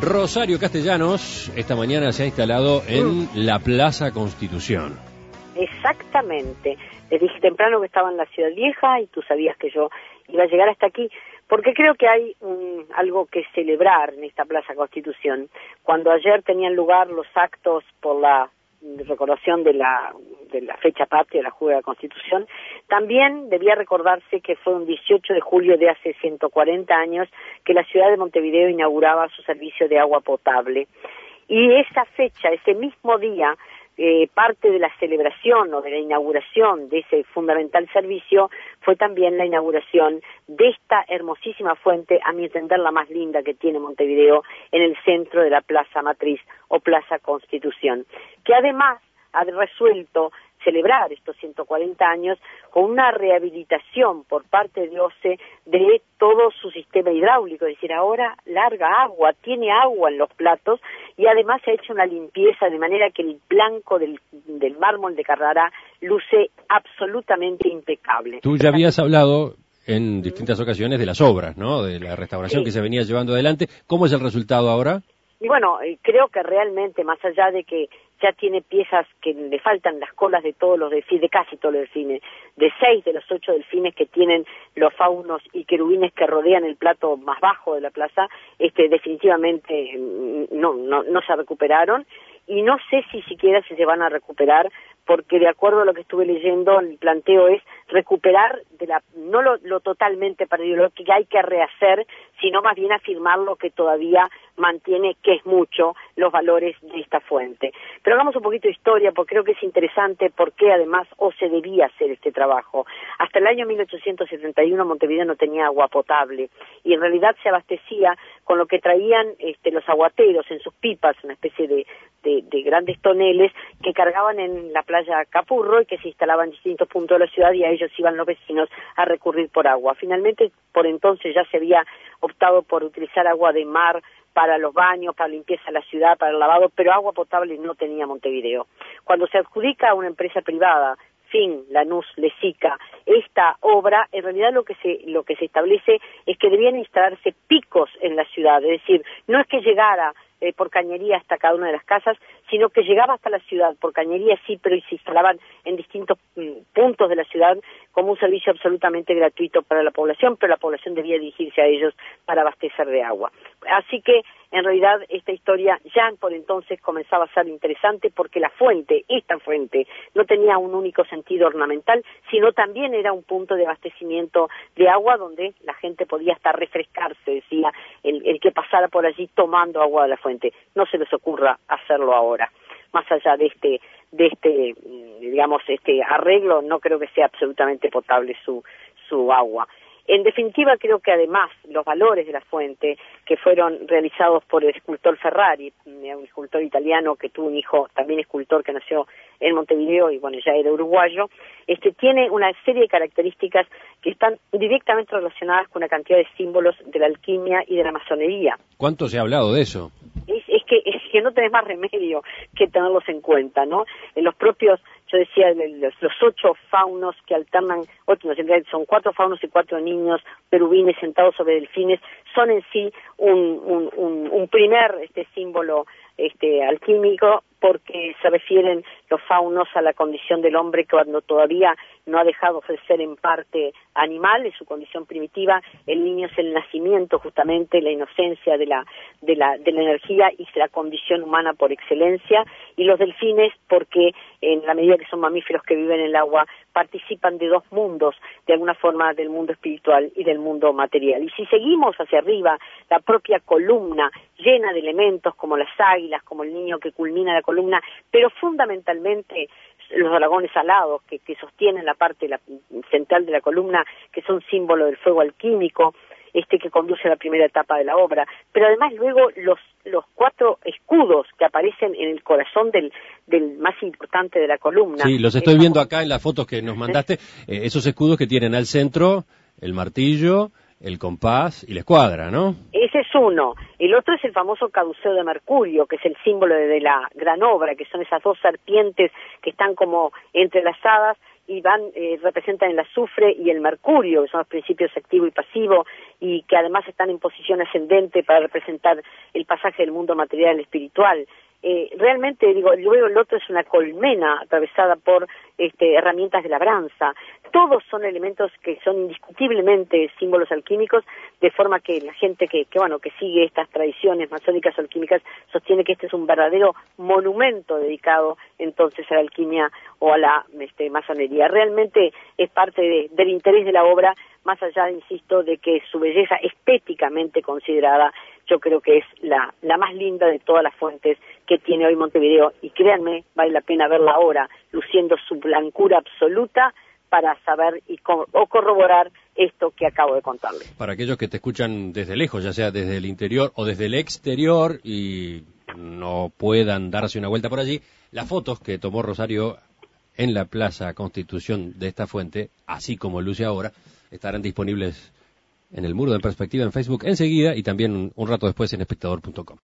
Rosario Castellanos esta mañana se ha instalado en la Plaza Constitución. Exactamente. Les dije temprano que estaba en la Ciudad Vieja y tú sabías que yo iba a llegar hasta aquí, porque creo que hay algo que celebrar en esta Plaza Constitución. Cuando ayer tenían lugar los actos por la recordación de la fecha patria, la Juega de la Constitución, también debía recordarse que fue un 18 de julio de hace 140 años que la ciudad de Montevideo inauguraba su servicio de agua potable. Y esa fecha, ese mismo día, parte de la celebración o de la inauguración de ese fundamental servicio fue también la inauguración de esta hermosísima fuente, a mi entender la más linda que tiene Montevideo, en el centro de la Plaza Matriz o Plaza Constitución, que además ha resuelto celebrar estos 140 años con una rehabilitación por parte de OCE de todo su sistema hidráulico, es decir, ahora larga agua, tiene agua en los platos y además se ha hecho una limpieza de manera que el blanco del mármol de Carrara luce absolutamente impecable. Tú ya habías hablado en distintas ocasiones de las obras, ¿no? De la restauración que se venía llevando adelante. ¿Cómo es el resultado ahora? Y bueno, creo que realmente, más allá de que ya tiene piezas que le faltan las colas de todos los delfines, de casi todos los delfines, de 6 de los 8 delfines que tienen los faunos y querubines que rodean el plato más bajo de la plaza, definitivamente no se recuperaron, y no sé si siquiera se van a recuperar, porque de acuerdo a lo que estuve leyendo, el planteo es recuperar no lo totalmente perdido, lo que hay que rehacer, sino más bien afirmar lo que todavía mantiene, que es mucho, los valores de esta fuente. Pero hagamos un poquito de historia, porque creo que es interesante por qué además se debía hacer este trabajo. Hasta el año 1871 Montevideo no tenía agua potable, y en realidad se abastecía con lo que traían los aguateros en sus pipas, una especie de grandes toneles que cargaban en la playa Capurro y que se instalaban en distintos puntos de la ciudad, y a ellos iban los vecinos a recurrir por agua. Finalmente, por entonces ya se había optado por utilizar agua de mar para los baños, para limpieza de la ciudad, para el lavado, pero agua potable no tenía Montevideo. Cuando se adjudica a una empresa privada, Lanús, Lesica, esta obra, en realidad lo que se establece es que debían instalarse picos en la ciudad, es decir, no es que llegara por cañería hasta cada una de las casas, sino que llegaba hasta la ciudad, por cañería sí, pero se instalaban en distintos puntos de la ciudad como un servicio absolutamente gratuito para la población, pero la población debía dirigirse a ellos para abastecer de agua. Así que, en realidad, esta historia ya por entonces comenzaba a ser interesante, porque la fuente, esta fuente, no tenía un único sentido ornamental, sino también era un punto de abastecimiento de agua donde la gente podía hasta refrescarse, decía el que pasara por allí tomando agua de la fuente. No se les ocurra hacerlo ahora. Más allá de este arreglo, no creo que sea absolutamente potable su agua. En definitiva, creo que además los valores de la fuente, que fueron realizados por el escultor Ferrari, un escultor italiano que tuvo un hijo, también escultor, que nació en Montevideo y bueno, ya era uruguayo, tiene una serie de características que están directamente relacionadas con una cantidad de símbolos de la alquimia y de la masonería. ¿Cuánto se ha hablado de eso? Es que no tenés más remedio que tenerlos en cuenta, ¿no? En los propios, yo decía, los 8 faunos que alternan, en realidad son 4 faunos y 4 niños perubines sentados sobre delfines, son en sí un primer símbolo alquímico, porque se refieren los faunos a la condición del hombre cuando todavía no ha dejado de ser en parte animal, en su condición primitiva. El niño es el nacimiento, justamente, la inocencia de la energía y la condición humana por excelencia, y los delfines porque en la medida que son mamíferos que viven en el agua, participan de 2 mundos, de alguna forma, del mundo espiritual y del mundo material. Y si seguimos hacia arriba, la propia columna llena de elementos como las águilas, como el niño que culmina la columna, pero fundamentalmente los dragones alados que sostienen la parte central de la columna, que son símbolo del fuego alquímico, que conduce a la primera etapa de la obra, pero además luego los 4 escudos que aparecen en el corazón del más importante de la columna. Sí, los estoy viendo acá en las fotos que nos mandaste, esos escudos que tienen al centro el martillo, el compás y la escuadra, ¿no? Ese es uno. El otro es el famoso caduceo de Mercurio, que es el símbolo de la gran obra, que son esas 2 serpientes que están como entrelazadas y representan el azufre y el mercurio, que son los principios activo y pasivo, y que además están en posición ascendente para representar el pasaje del mundo material al espiritual. Realmente, luego el otro es una colmena atravesada por herramientas de labranza. Todos son elementos que son indiscutiblemente símbolos alquímicos, de forma que la gente que sigue estas tradiciones masónicas o alquímicas sostiene que este es un verdadero monumento dedicado entonces a la alquimia o a la masonería. Realmente es parte del interés de la obra, más allá, insisto, de que su belleza estéticamente considerada, yo creo que es la más linda de todas las fuentes que tiene hoy Montevideo, y créanme, vale la pena verla ahora, luciendo su blancura absoluta, para saber o corroborar esto que acabo de contarles. Para aquellos que te escuchan desde lejos, ya sea desde el interior o desde el exterior, y no puedan darse una vuelta por allí, las fotos que tomó Rosario en la Plaza Constitución de esta fuente, así como luce ahora, estarán disponibles en el Muro de Perspectiva en Facebook enseguida, y también un rato después en espectador.com.